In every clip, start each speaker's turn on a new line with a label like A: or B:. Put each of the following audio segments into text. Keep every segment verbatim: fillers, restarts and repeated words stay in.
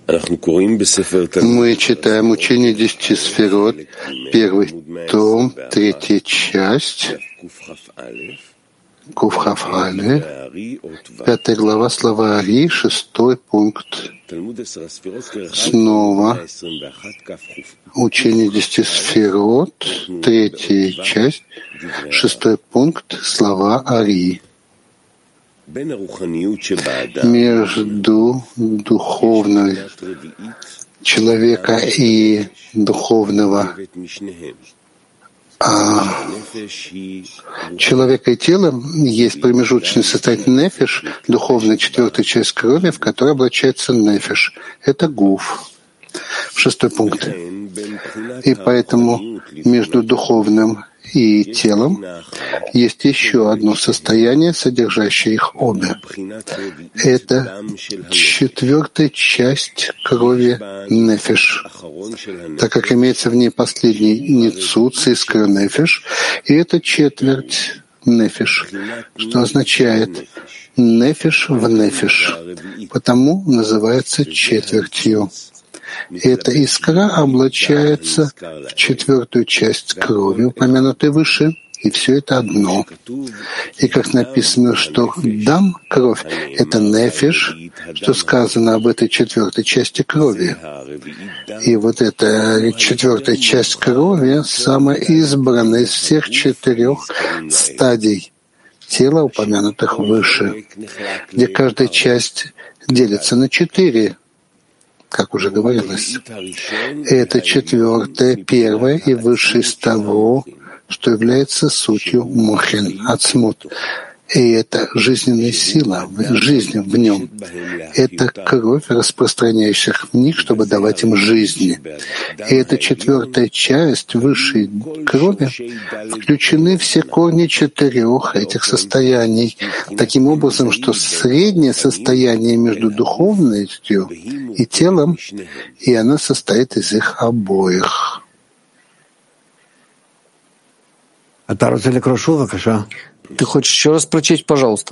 A: Мы читаем учение десяти сферот, первый том, третья часть, Куф-Хав Алеф, пятая глава, слова Ари, шестой пункт. Снова учение десяти сферот, третья часть, шестой пункт, слова Ари. Между духовной человека и духовного а человека и тела есть промежуточное состояние нефиш, духовная четвертая часть крови, в которой облачается нефиш. Это гуф. Шестой пункт. И поэтому между духовным и телом есть еще одно состояние, содержащее их обе. Это четвертая часть крови нефиш, так как имеется в ней последний ницуц, искра нефиш, и это четверть нефиш, что означает нефиш в нефиш, потому называется четвертью. И эта искра облачается в четвертую часть крови, упомянутой выше, и все это одно. И как написано, что дам, кровь, это нефиш, что сказано об этой четвертой части крови. И вот эта четвертая часть крови самая избранная из всех четырех стадий тела, упомянутых выше, где каждая часть делится на четыре, как уже говорилось. Это четвертое, первое и высшее из того, что является сутью мохин, ацмут. И это жизненная сила, жизнь в нем. Это кровь, распространяющих в них, чтобы давать им жизнь. И эта четвертая часть высшей крови включены все корни четырех этих состояний, таким образом, что среднее состояние между духовностью и телом, и она состоит из их обоих.
B: Ты хочешь еще раз прочесть, пожалуйста?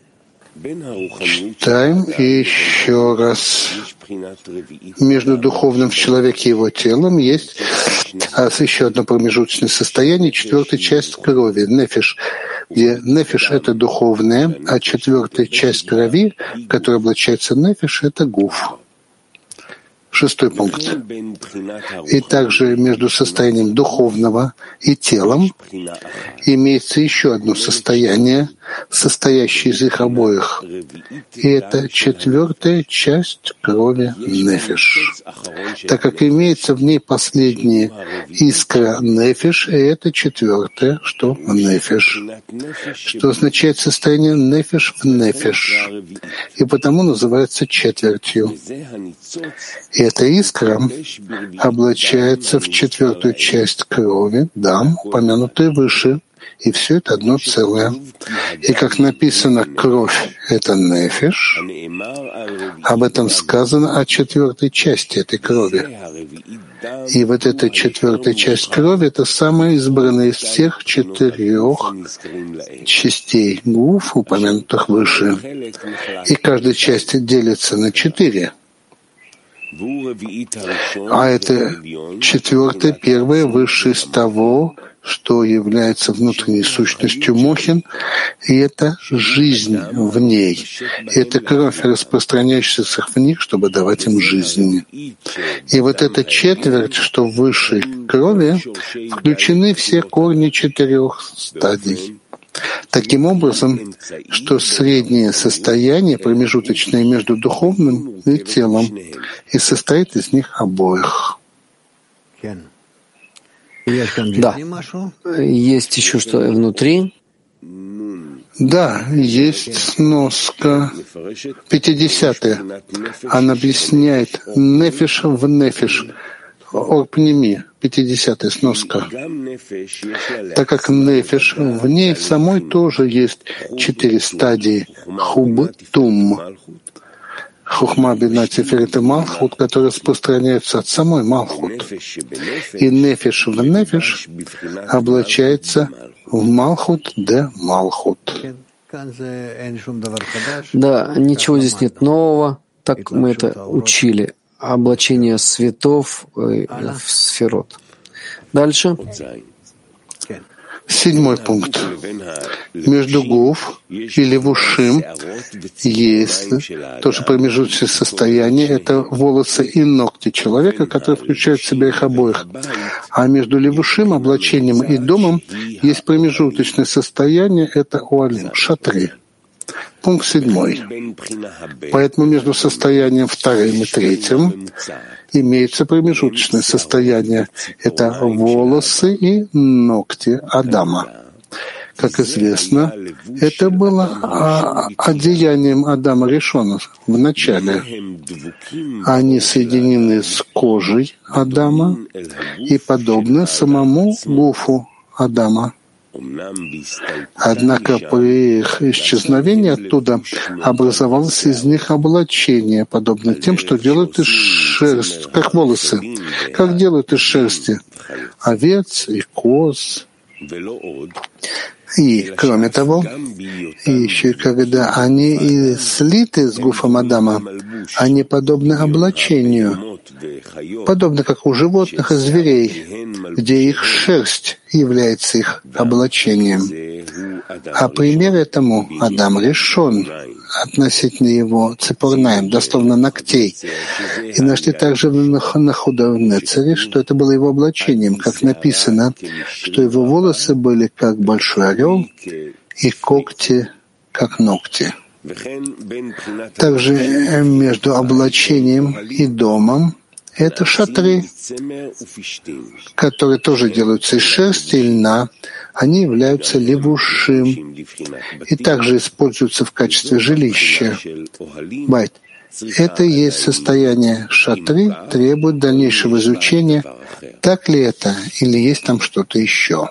A: Читаем еще раз. Между духовным в человеке и его телом есть еще одно промежуточное состояние, четвертая часть крови, нефиш, где нефиш — это духовное, а четвертая часть крови, в которой облачается нефиш, — это гуф. Шестой пункт. И также между состоянием духовного и телом имеется еще одно состояние, состоящее из их обоих. И это четвертая часть крови нефиш, так как имеется в ней последняя искра нефиш, и это четвертое, что нефиш, что означает состояние нефиш в нефиш, и потому называется четвертью. И эта искра облачается в четвертую часть крови, дам, упомянутую выше, и все это одно целое. И как написано, кровь — это нефиш, об этом сказано о четвертой части этой крови. И вот эта четвертая часть крови — это самая избранная из всех четырех частей гуф, упомянутых выше. И каждая часть делится на четыре. А это четвертое, первое, высшее из того, что является внутренней сущностью мохин, и это жизнь в ней. И это кровь, распространяющаяся в них, чтобы давать им жизнь. И вот эта четверть, что в высшей крови, включены все корни четырех стадий. Таким образом, что среднее состояние, промежуточное между духовным и телом, и состоит из них обоих.
B: Да. Есть еще что внутри?
A: Да, есть сноска пятидесятая. Она объясняет нефиш в нефиш. Орпнеми, пятидесятая сноска. Так как нефиш, в ней самой тоже есть четыре стадии. Хуб-тум. Хухма, бина, тиферет и малхут, которые распространяются от самой малхут. И нефиш в нефиш облачается в малхут де малхут.
B: Да, ничего здесь нет нового, так мы это учили. облачение светов в сферот. Дальше.
A: Седьмой пункт. Между гуф и левушим есть тоже промежуточное состояние. Это волосы и ногти человека, которые включают в себя их обоих. А между левушим, облачением и домом есть промежуточное состояние. Это уалим, шатры. Пункт седьмой. Поэтому между состоянием вторым и третьим имеется промежуточное состояние. Это волосы и ногти Адама. Как известно, это было одеянием Адама Ришона в начале. Они соединены с кожей Адама и подобны самому гуфу Адама. Однако при их исчезновении оттуда образовалось из них облачение, подобно тем, что делают из шерсти, как волосы, как делают из шерсти овец и коз. И, кроме того, еще когда они и слиты с гуфом Адама, они подобны облачению, подобно как у животных и зверей, где их шерсть является их облачением. А пример этому Адам Ришон относительно его цепорнаем, дословно ногтей. И нашли также на Худа в Нецере, что это было его облачением, как написано, что его волосы были как большой орел и когти как ногти. Также между облачением и домом это шатры, которые тоже делаются из шерсти и льна. Они являются левушим и также используются в качестве жилища. Байт. Это и есть состояние шатры, требует дальнейшего изучения. Так ли это или есть там что-то еще?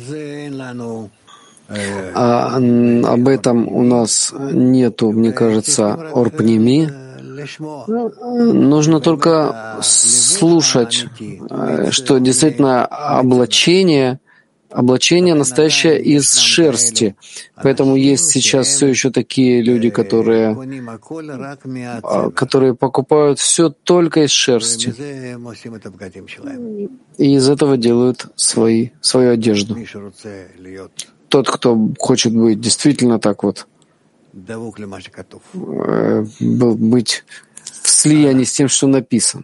B: А об этом у нас нету, мне кажется, орпними. Нужно только слушать, что действительно облачение, облачение настоящее из шерсти. Поэтому есть сейчас все еще такие люди, которые, которые покупают все только из шерсти. И из этого делают свои, свою одежду. Тот, кто хочет быть действительно так вот, быть в слиянии с тем, что написано.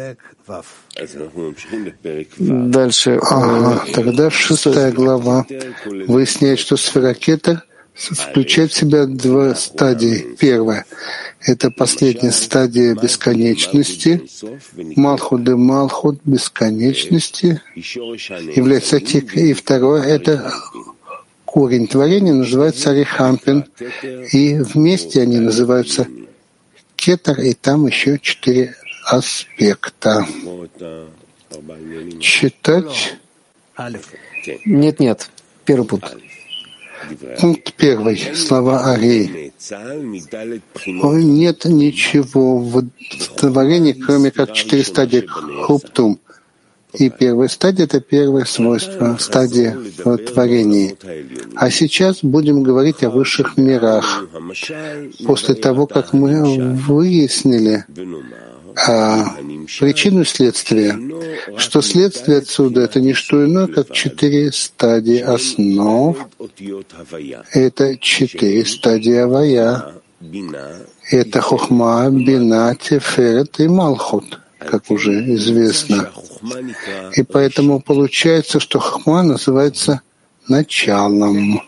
B: Дальше.
A: Ага, тогда шестая глава выясняет, что сфера Кетер включает в себя два стадии. Первая — это последняя стадия бесконечности. Малхут де Малхут бесконечности является тик. И второе — это корень творения, называется Арихампин. И вместе они называются Кетер, и там еще четыре аспекта. Читать?
B: Нет, нет. Первый пункт.
A: Пункт первый. Слова Ари. Нет ничего в творении, кроме как четыре стадии Хуптум. И первая стадия — это первое свойство, стадия в творении. А сейчас будем говорить о высших мирах. После того, как мы выяснили а, причину следствия, что следствие отсюда — это не что иное, как четыре стадии основ. Это четыре стадии Авая. Это Хохма, Бина, Теферет и Малхут, как уже известно. И поэтому получается, что Хохма называется началом.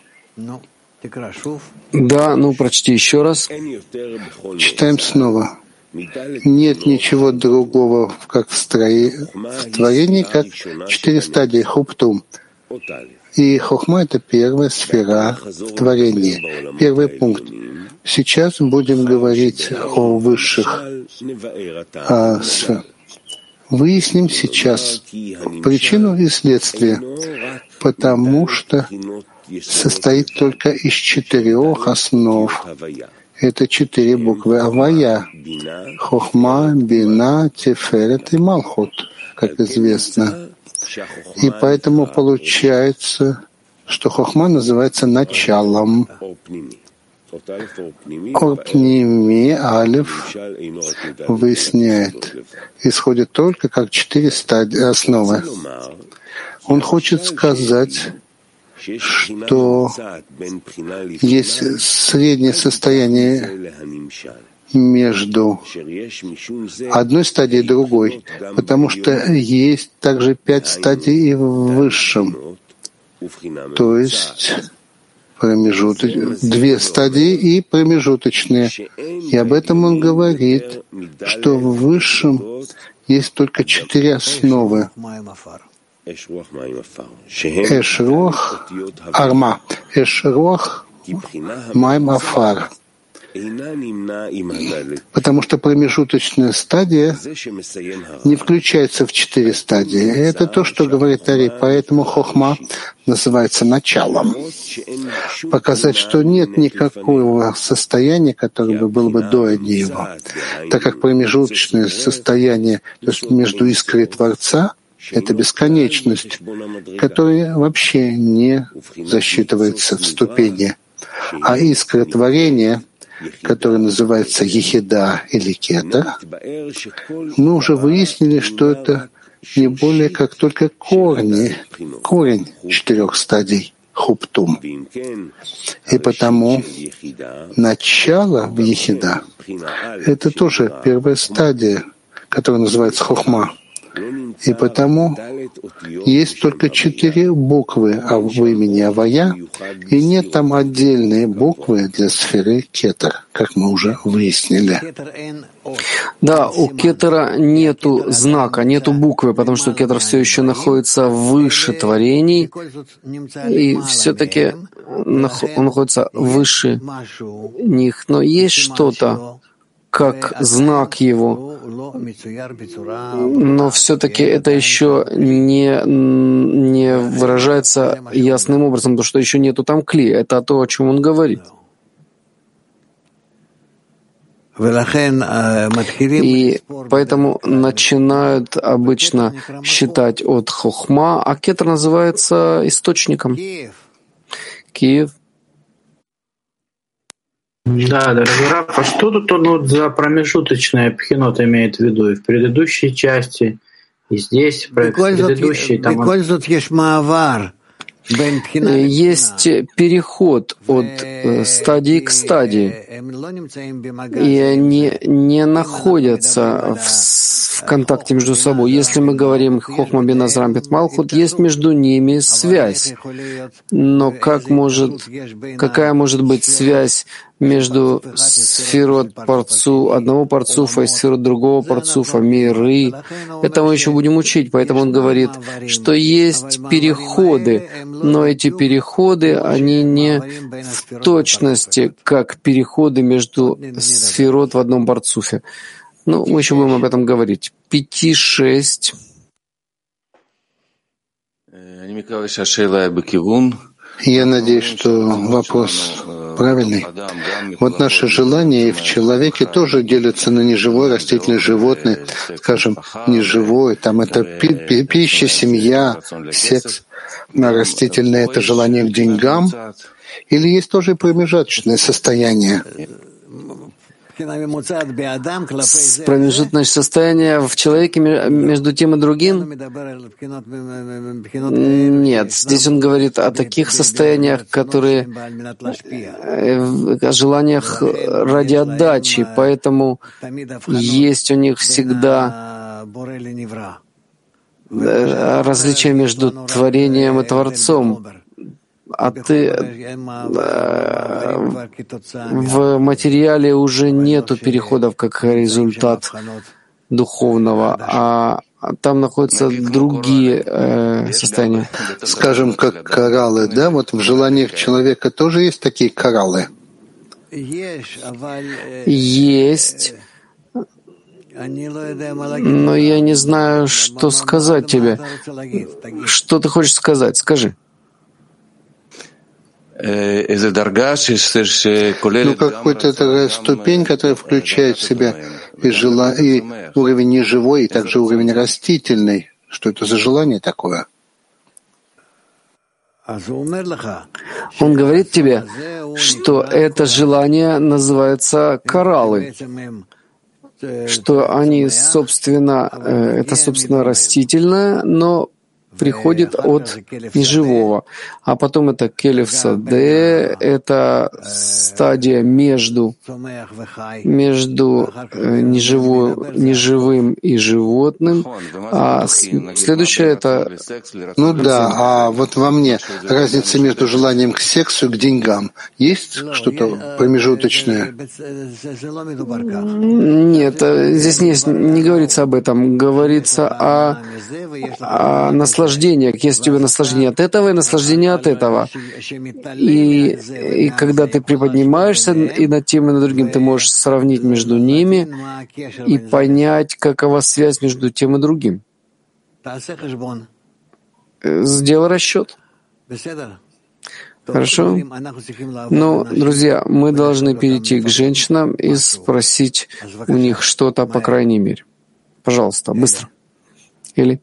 B: Да, ну прочти еще раз.
A: Читаем снова. Нет ничего другого, как в, строи... в творении, как четыре стадии Хуптум. И Хохма — это первая сфера в творении, первый пункт. Сейчас будем говорить о высших а, сферах. Выясним сейчас причину и следствие, потому что состоит только из четырех основ. Это четыре буквы Авая — Хохма, Бина, Теферет и Малхут, как известно. И поэтому получается, что Хохма называется началом. Орпними, Алиф, выясняет. исходит только как четыре стадии, основы. Он хочет сказать, что есть среднее состояние между одной стадией и другой, потому что есть также пять стадий и в высшем, то есть промежуточ... две стадии и промежуточные. И об этом он говорит, что в высшем есть только четыре основы. Эш-руах, арма, эш-руах, майм, афар. Потому что промежуточная стадия не включается в четыре стадии. Это то, что говорит Ари. Поэтому хохма называется началом. Показать, что нет никакого состояния, которое бы было бы до него. Так как промежуточное состояние, то есть между искрой Творца, это бесконечность, которая вообще не засчитывается в ступени. А искра творения, который называется ехида или кетер, мы уже выяснили, что это не более как только корни, корень четырех стадий хуптум. И потому начало в ехида — это тоже первая стадия, которая называется хохма. И потому есть только четыре буквы в имени Авая, и нет там отдельные буквы для сферы кетер, как мы уже выяснили.
B: Да, у кетера нету знака, нету буквы, потому что кетер все еще находится выше творений, и все-таки он находится выше них. Но есть что-то, как знак его, но все-таки это еще не, не выражается ясным образом, потому что еще нету там кли. Это то, о чем он говорит. И поэтому начинают обычно считать от хохма, а кетер называется источником. Киев.
C: Да, дорогой Раф, а что тут он вот за промежуточное пхинот имеет в виду? И в предыдущей части, и здесь, в предыдущей, там...
B: Есть переход от стадии к стадии, и они не находятся в, в контакте между собой. Если мы говорим «Хохма бин Азрам бет Малхут», есть между ними связь. Но как может, какая может быть связь между сферот парцу, одного парцуфа и сферот другого парцуфа, миры? Это мы еще будем учить. Поэтому он говорит, что есть переходы, но эти переходы, они не в точности, как переходы между сферот в одном парцуфе. Ну, мы еще будем об этом говорить. Пяти-шесть.
A: Я надеюсь, что вопрос правильный. Вот наши желания в человеке тоже делятся на неживое, растительное, животное. Скажем, неживое, там это пи- пи- пища, семья, секс. На растительное — это желание к деньгам. Или есть тоже и промежуточное состояние?
B: Промежуточное состояние в человеке между тем и другим? Нет, здесь он говорит о таких состояниях, которые о желаниях ради отдачи, поэтому есть у них всегда различие между творением и Творцом. А ты в материале уже нету переходов как результат духовного, а там находятся другие э, состояния.
A: Скажем, как кораллы, да? Вот в желаниях человека тоже есть такие кораллы?
B: Есть, но я не знаю, что сказать тебе. Что ты хочешь сказать? Скажи.
A: Ну, какая-то такая ступень, которая включает в себя и, жела... и уровень неживой, и также уровень растительный. Что это за желание такое?
B: Он говорит тебе, что это желание называется кораллы. что они, собственно, это, собственно, растительное, но приходит от неживого. А потом это келев саде, это стадия между, между неживо, неживым и животным. А следующее это...
A: Ну да, а вот во мне разница между желанием к сексу и к деньгам. Есть что-то промежуточное?
B: Нет, здесь не, не говорится об этом. Говорится о, о наслаждении. Есть у тебя наслаждение от этого и наслаждение от этого. И, и когда ты приподнимаешься и над тем, и над другим, ты можешь сравнить между ними и понять, какова связь между тем и другим. Сделай расчет. Хорошо? Но, друзья, мы должны перейти к женщинам и спросить у них что-то, по крайней мере. Пожалуйста, быстро. Или...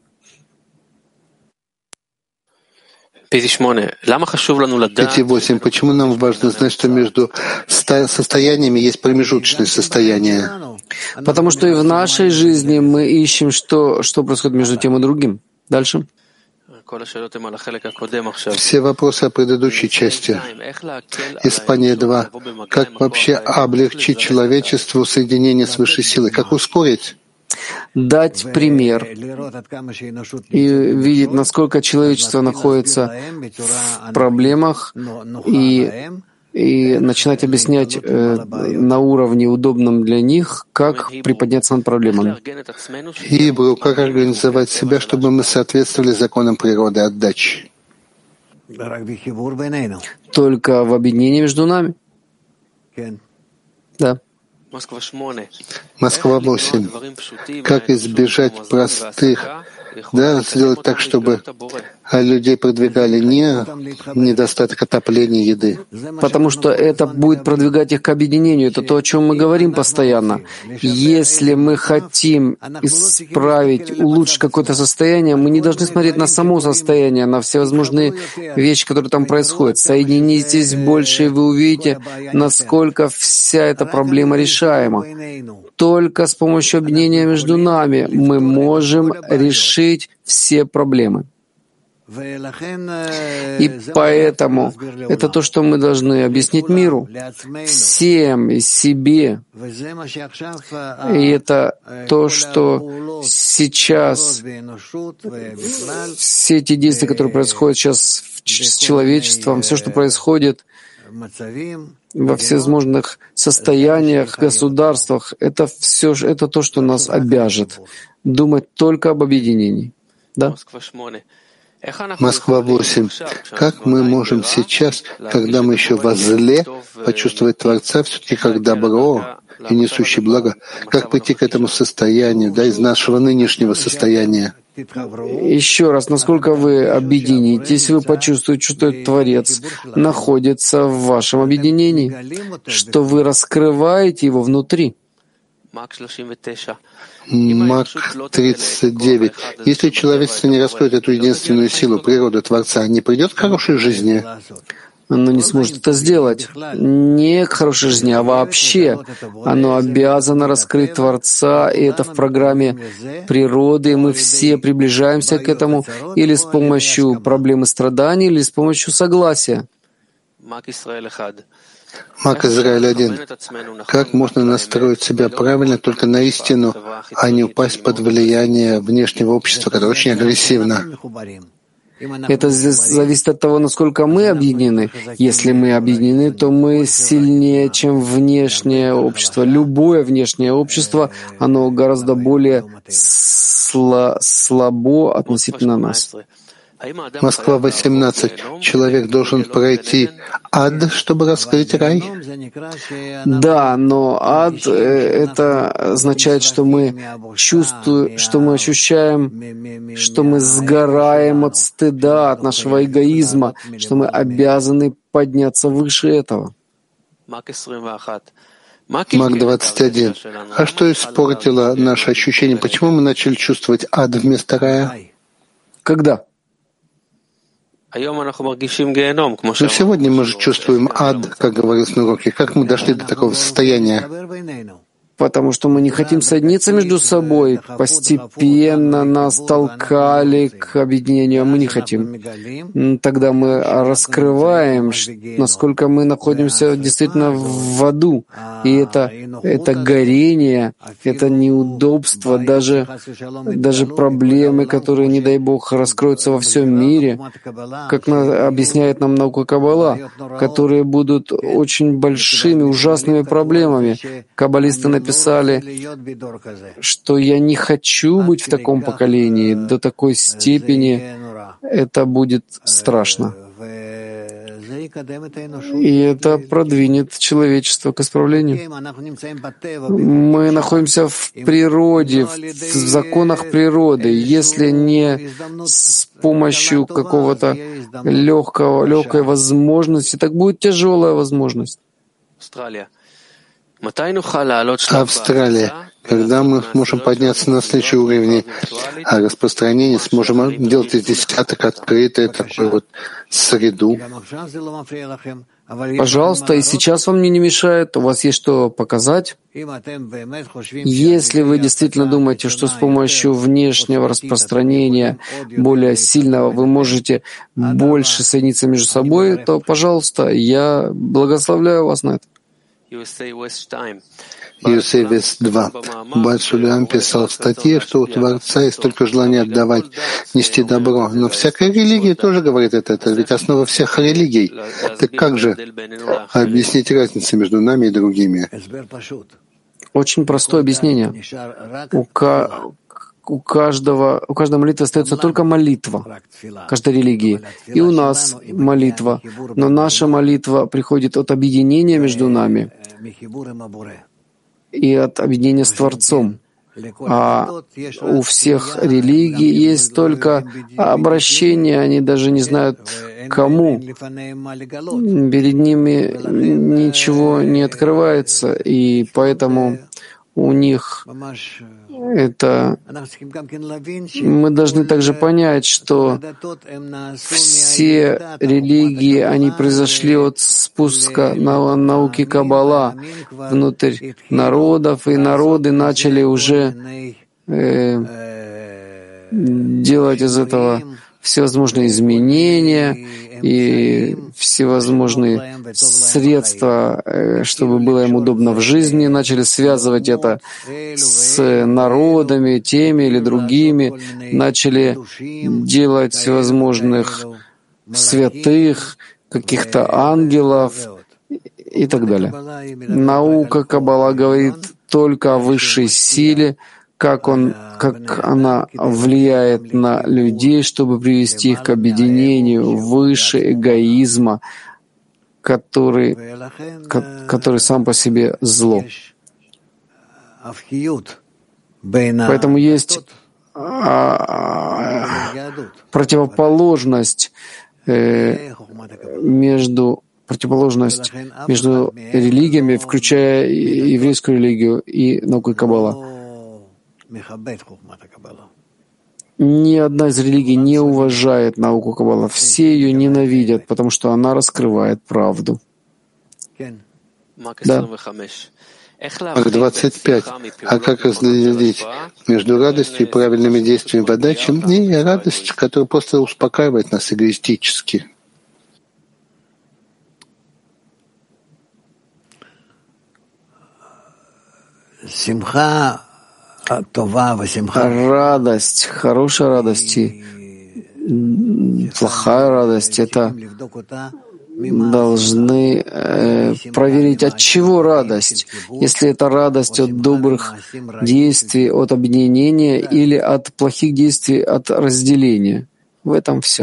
A: пять восемь. Почему нам важно знать, что между состояниями есть промежуточные состояния?
B: Потому что и в нашей жизни мы ищем, что, что происходит между тем и другим. Дальше.
A: Все вопросы о предыдущей части. Испания два. Как вообще облегчить человечеству соединение с высшей силой? Как ускорить?
B: Дать пример и видеть, насколько человечество находится в проблемах, и, и начинать объяснять э, на уровне, удобном для них, как приподняться над проблемами.
A: Хибру, как организовать себя, чтобы мы соответствовали законам природы отдачи?
B: Только в объединении между нами. Да.
A: Москва восемь. Как избежать простых, да, сделать так, чтобы людей продвигали не недостаток отопления еды?
B: Потому что это будет продвигать их к объединению. Это то, о чем мы говорим постоянно. Если мы хотим исправить, улучшить какое-то состояние, мы не должны смотреть на само состояние, на всевозможные вещи, которые там происходят. Соединитесь больше, и вы увидите, насколько вся эта проблема решаема. Только с помощью объединения между нами мы можем решить все проблемы. И поэтому это то, что мы должны объяснить миру, всем и себе. И это то, что сейчас все эти действия, которые происходят сейчас с человечеством, все, что происходит во всевозможных состояниях, государствах, это все, это то, что нас обяжет думать только об объединении. Да?
A: Москва восемь. Как мы можем сейчас, когда мы еще возле, почувствовать Творца все-таки как добро и несущий благо? Как прийти к этому состоянию, да, из нашего нынешнего состояния?
B: Еще раз, насколько вы объединитесь, вы почувствуете, что Творец находится в вашем объединении, что вы раскрываете его внутри.
A: Мак тридцать девять. Если человечество не раскроет эту единственную силу природы Творца, не придет к хорошей жизни?
B: Оно не сможет это сделать. Не к хорошей жизни, а вообще. Оно обязано раскрыть Творца, и это в программе природы. Мы все приближаемся к этому или с помощью проблемы страданий, или с помощью согласия.
A: Мак Израиль один. Как можно настроить себя правильно только на истину, а не упасть под влияние внешнего общества, которое очень агрессивно?
B: Это зависит от того, насколько мы объединены. Если мы объединены, то мы сильнее, чем внешнее общество. Любое внешнее общество, оно гораздо более сло- слабо относительно нас.
A: Москва восемнадцать. Человек должен пройти ад, чтобы раскрыть рай?
B: Да, но ад — это означает, что мы чувствуем, что мы ощущаем, что мы сгораем от стыда, от нашего эгоизма, что мы обязаны подняться выше этого.
A: Мак двадцать один. А что испортило наше ощущение? Почему мы начали чувствовать ад вместо рая?
B: Когда?
A: Но сегодня мы же чувствуем ад, как говорилось на уроке. Как мы дошли до такого состояния?
B: потому что мы не хотим соединиться между собой. Постепенно нас толкали к объединению, а мы не хотим. Тогда мы раскрываем, насколько мы находимся действительно в аду. И это, это горение, это неудобство, даже, даже проблемы, которые, не дай Бог, раскроются во всем мире, как объясняет нам наука Каббала, которые будут очень большими, ужасными проблемами. Каббалисты написали, что я не хочу быть в таком поколении. До такой степени это будет страшно. И это продвинет человечество к исправлению. Мы находимся в природе, в законах природы. Если не с помощью какого-то легкого, легкой возможности, так будет тяжелая возможность.
A: Австралия. Когда мы можем подняться на следующий уровень распространения, сможем делать из десяток открытой такой вот среду.
B: Пожалуйста, и сейчас вам не мешает, у вас есть что показать. Если вы действительно думаете, что с помощью внешнего распространения более сильного вы можете больше соединиться между собой, то, пожалуйста, я благословляю вас на это.
A: ю эс эй Вест два. Бальшулям писал в статье, что у Творца есть только желание отдавать, нести добро. Но всякая религия тоже говорит это. Это ведь основа всех религий. Так как же объяснить разницу между нами и другими?
B: Очень простое объяснение. У, ка- у, каждого, у каждой молитвы остается только молитва, каждой религии. И у нас молитва. Но наша молитва приходит от объединения между нами и от объединения с Творцом. А у всех религий есть только обращение, они даже не знают, кому. Перед ними ничего не открывается, и поэтому у них это... Мы должны также понять, что все религии, они произошли от спуска на науки Каббала внутрь народов, и народы начали уже э, делать из этого всевозможные изменения и всевозможные средства, чтобы было им удобно в жизни, начали связывать это с народами, теми или другими, начали делать всевозможных святых, каких-то ангелов и так далее. Наука Каббала говорит только о высшей силе, как, он, как она влияет на людей, чтобы привести их к объединению выше эгоизма, который, который сам по себе зло. Поэтому есть а, противоположность э, между противоположность между религиями, включая еврейскую религию и наукой Каббала. Ни одна из религий не уважает науку Каббала. Все ее ненавидят, потому что она раскрывает правду. Да.
A: двадцать пять. А как разделить между радостью и правильными действиями в отдаче и радость, которая просто успокаивает нас эгоистически?
B: Радость, хорошая радость и плохая радость — это должны э, проверить, от чего радость. Если это радость от добрых действий, от объединения, или от плохих действий, от разделения. В этом все.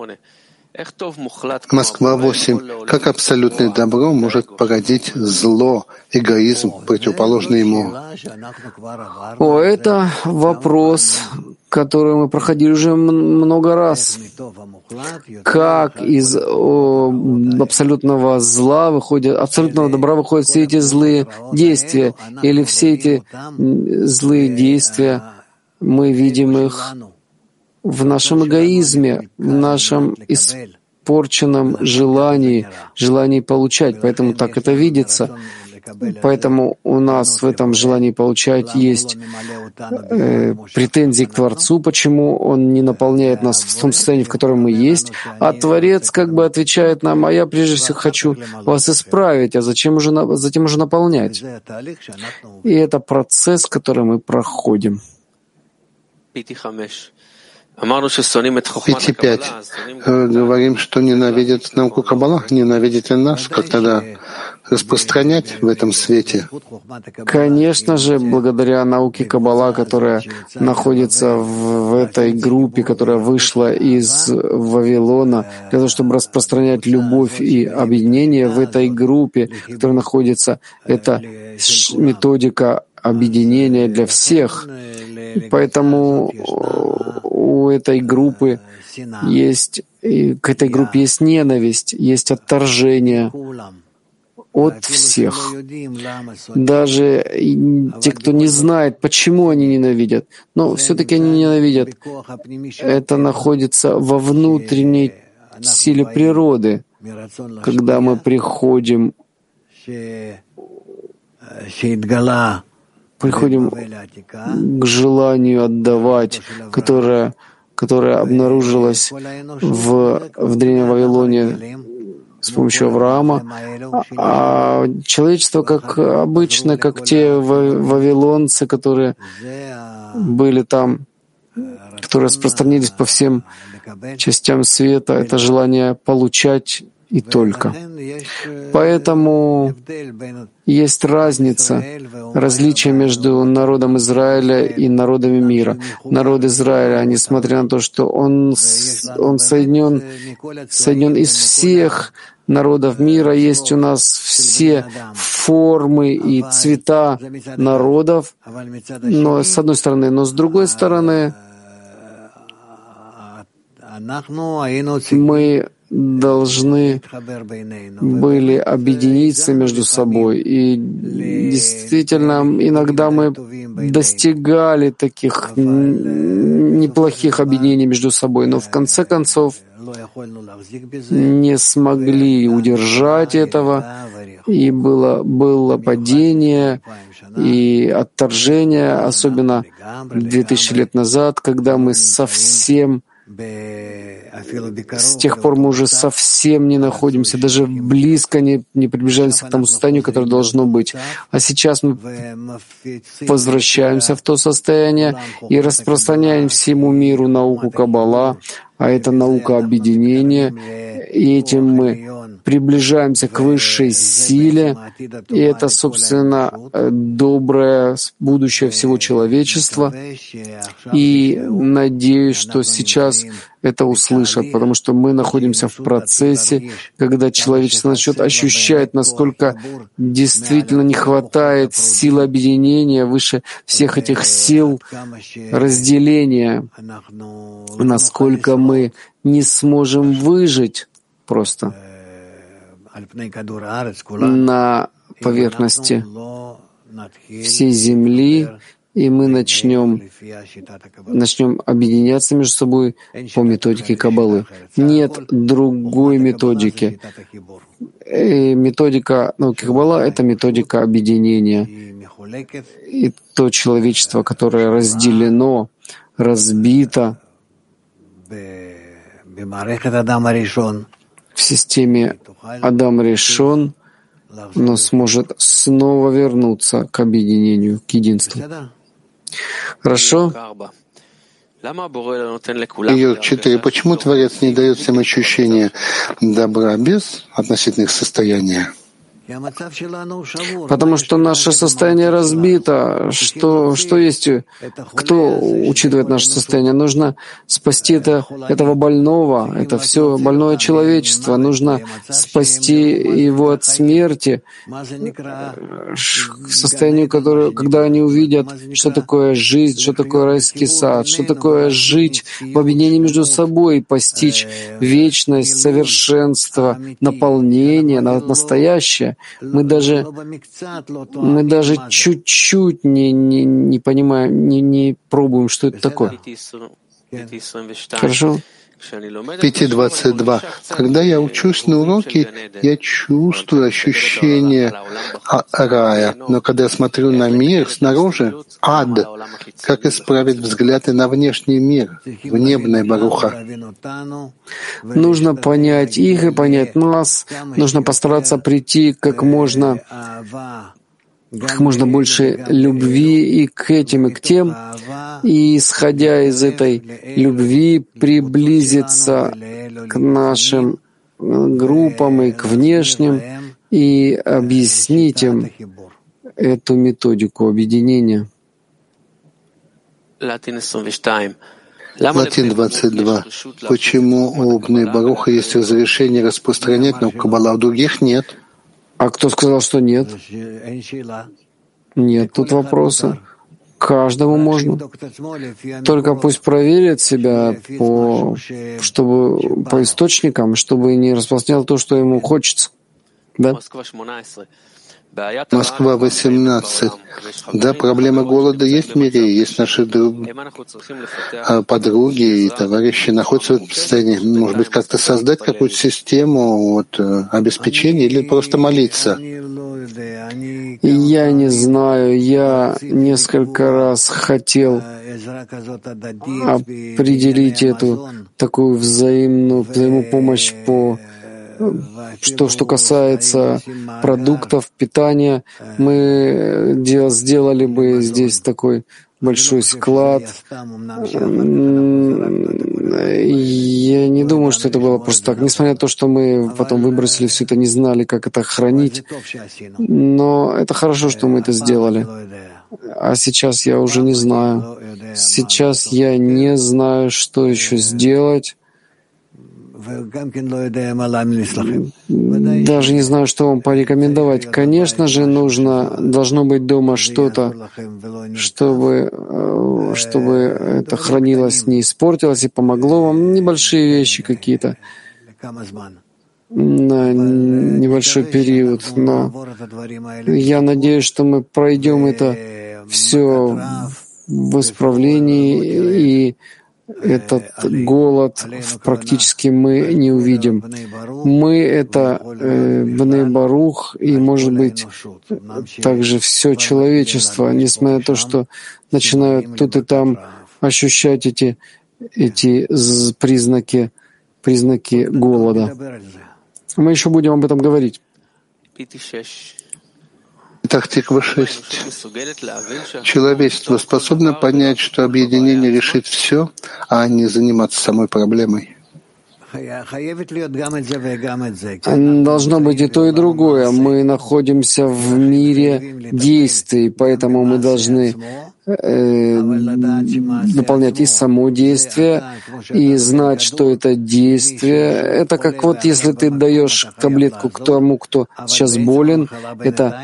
A: Москва восемь. Как абсолютное добро может породить зло, эгоизм, противоположный ему?
B: О, это вопрос, который мы проходили уже много раз. Как из о, абсолютного зла выходят, абсолютного добра выходят все эти злые действия, или все эти злые действия, мы видим их в нашем эгоизме, в нашем испорченном желании, желании получать. Поэтому так это видится. Поэтому у нас в этом желании получать есть э, претензии к Творцу, почему Он не наполняет нас в том состоянии, в котором мы есть, а Творец как бы отвечает нам: а я прежде всего хочу вас исправить, а зачем уже, затем уже наполнять. И это процесс, который мы проходим.
A: Пяти пять. Говорим, что ненавидят науку Каббала. Ненавидят ли нас? Как тогда распространять в этом свете?
B: Конечно же, благодаря науке Каббала, которая находится в, в этой группе, которая вышла из Вавилона, для того, чтобы распространять любовь и объединение в этой группе, которая находится, это методика объединения для всех. И поэтому у этой группы есть, к этой группе есть ненависть, есть отторжение от всех. Даже те, кто не знает, почему они ненавидят, но все-таки они ненавидят. Это находится во внутренней силе природы, когда мы приходим приходим к желанию отдавать, которое, которое обнаружилось в, в Древнем Вавилоне с помощью Авраама, а человечество, как обычно, как те вавилонцы, которые были там, которые распространились по всем частям света, это желание получать и только. Поэтому есть разница, различие между народом Израиля и народами мира. Народ Израиля, несмотря на то, что он, он соединен, соединен из всех народов мира, есть у нас все формы и цвета народов, но с одной стороны, но с другой стороны, мы должны были объединиться между собой. И действительно, иногда мы достигали таких неплохих объединений между собой, но в конце концов не смогли удержать этого, и было, было падение и отторжение, особенно две тысячи лет назад, когда мы совсем С тех пор мы уже совсем не находимся, даже близко не, не приближаемся к тому состоянию, которое должно быть. А сейчас мы возвращаемся в то состояние и распространяем всему миру науку Каббала, а это наука объединения, и этим мы приближаемся к высшей силе, и это, собственно, доброе будущее всего человечества. И надеюсь, что сейчас это услышат, потому что мы находимся в процессе, когда человечество начнет ощущать, насколько действительно не хватает силы объединения выше всех этих сил разделения, насколько мы не сможем выжить просто на поверхности всей Земли, и мы начнем, начнем объединяться между собой по методике Каббалы. Нет другой методики. И методика науки Каббала — это методика объединения. И то человечество, которое разделено, разбито в системе Адам Ришон, но сможет снова вернуться к объединению, к единству. Хорошо?
A: Йод четыре. Почему Творец не дает всем ощущения добра без относительных состояний?
B: Потому что наше состояние разбито. Что, что есть? Кто учитывает наше состояние? Нужно спасти это, этого больного. Это все больное человечество. Нужно спасти его от смерти. К состоянию, которое, когда они увидят, что такое жизнь, что такое райский сад, что такое жить в объединении между собой, постичь вечность, совершенство, наполнение, настоящее. Мы даже, мы даже чуть-чуть не, не, не понимаем, не, не пробуем, что это такое. Хорошо?
A: пять двадцать два. Когда я учусь на уроке, я чувствую ощущение рая, но когда я смотрю на мир снаружи, ад. Как исправить взгляды на внешний мир, в небное Баруха?
B: Нужно понять их и понять нас. Нужно постараться прийти как можно как можно больше любви и к этим, и к тем, и, исходя из этой любви, приблизиться к нашим группам и к внешним, и объяснить им эту методику объединения.
A: Латин двадцать два. Почему у Бней Баруха есть разрешение распространять, но у Каббала, у других нет?
B: А кто сказал, что нет? Нет тут вопроса. Каждому можно. Только пусть проверит себя по, чтобы, по источникам, чтобы не распространял то, что ему хочется. Да?
A: Москва восемнадцать. Да, проблема голода есть в мире, есть наши друг... подруги и товарищи находятся в этом состоянии. Может быть, как-то создать какую-то систему вот, обеспечения или просто молиться?
B: Я не знаю. Я несколько раз хотел определить эту такую взаимную взаимопомощь по Что, что касается продуктов, питания, мы дел, сделали бы здесь такой большой склад. Я не думаю, что это было просто так. Несмотря на то, что мы потом выбросили все это, не знали, как это хранить. Но это хорошо, что мы это сделали. А сейчас я уже не знаю. Сейчас я не знаю, что еще сделать. Даже не знаю, что вам порекомендовать. Конечно же, нужно, должно быть дома что-то, чтобы, чтобы это хранилось, не испортилось и помогло вам. Небольшие вещи какие-то на небольшой период. Но я надеюсь, что мы пройдем это все в исправлении, и этот голод практически мы не увидим. Мы — это э, Бней Барух, и, может быть, также все человечество, несмотря на то, что начинают тут и там ощущать эти, эти признаки, признаки голода. Мы еще будем об этом говорить.
A: Итак, Тиква шесть. Человечество способно понять, что объединение решит все, а не заниматься самой проблемой.
B: Должно быть и то, и другое. Мы находимся в мире действий, поэтому мы должны э, выполнять и само действие, и знать, что это действие. Это как вот если ты даешь таблетку к тому, кто сейчас болен, это,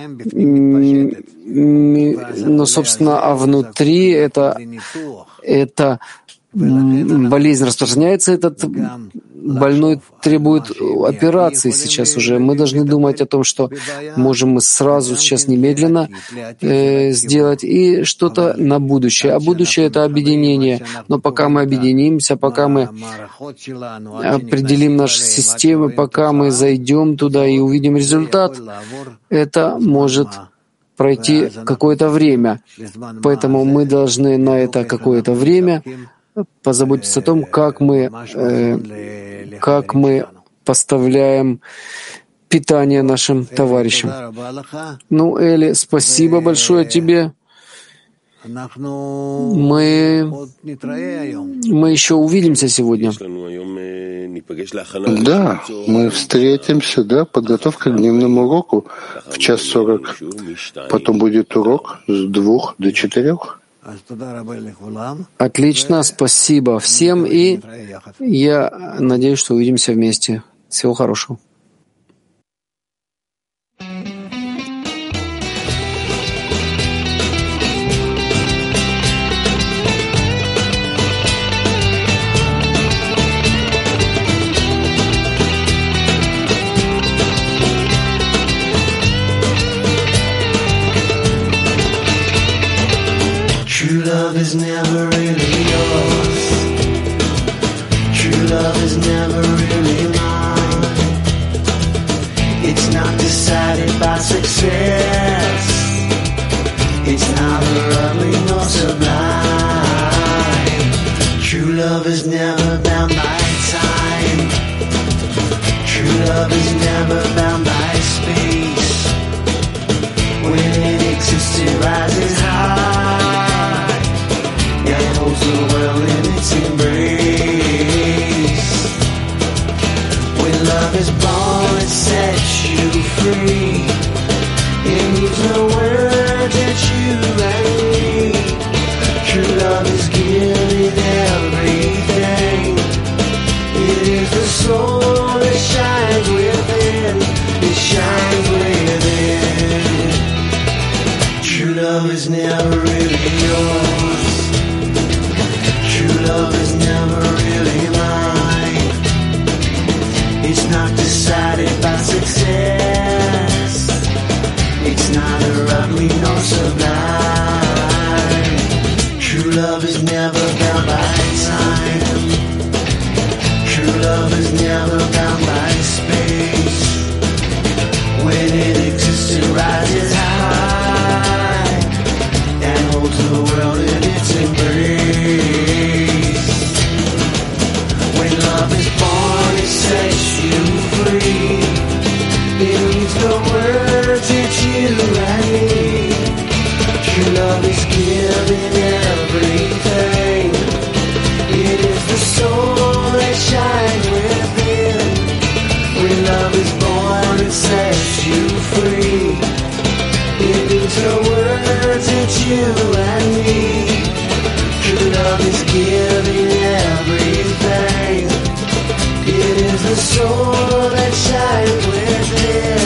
B: ну, собственно, а внутри это, это болезнь распространяется, этот больной требует операции сейчас уже. Мы должны думать о том, что можем мы сразу сейчас немедленно э, сделать и что-то на будущее. А будущее — это объединение. Но пока мы объединимся, пока мы определим наши системы, пока мы зайдем туда и увидим результат, это может пройти какое-то время. Поэтому мы должны на это какое-то время позаботиться о том, как мы, э, как мы поставляем питание нашим товарищам. Ну, Эли, спасибо большое тебе. Мы, мы еще увидимся сегодня.
A: Да, мы встретимся, да, подготовка к дневному уроку в час сорок. Потом будет урок с двух до четырех.
B: Отлично, спасибо всем, и я надеюсь, что увидимся вместе. Всего хорошего.
D: True love is never really yours. True love is never really mine. It's not decided by success. It's neither ugly nor sublime. True love is never bound by time. True love is never bound by space. When it exists, it rises high and holds the world in its embrace. When love is born, it sets you free. It needs no words that you and me. True love is giving everything. It is the soul that shines within. It shines within. True love is never really yours. True love is never really mine. It's not decided by success. It's neither ugly nor sublime. True love is never bound by time. True love is never bound by space. When it exists, it rises high and holds the world in its embrace. When love is born, it sets you free. It needs no words that you and me. True love is giving everything. It is the soul that shines within. When love is born, it sets you free. It needs no words that you and me. True love is giving everything. It is the soul that shines within.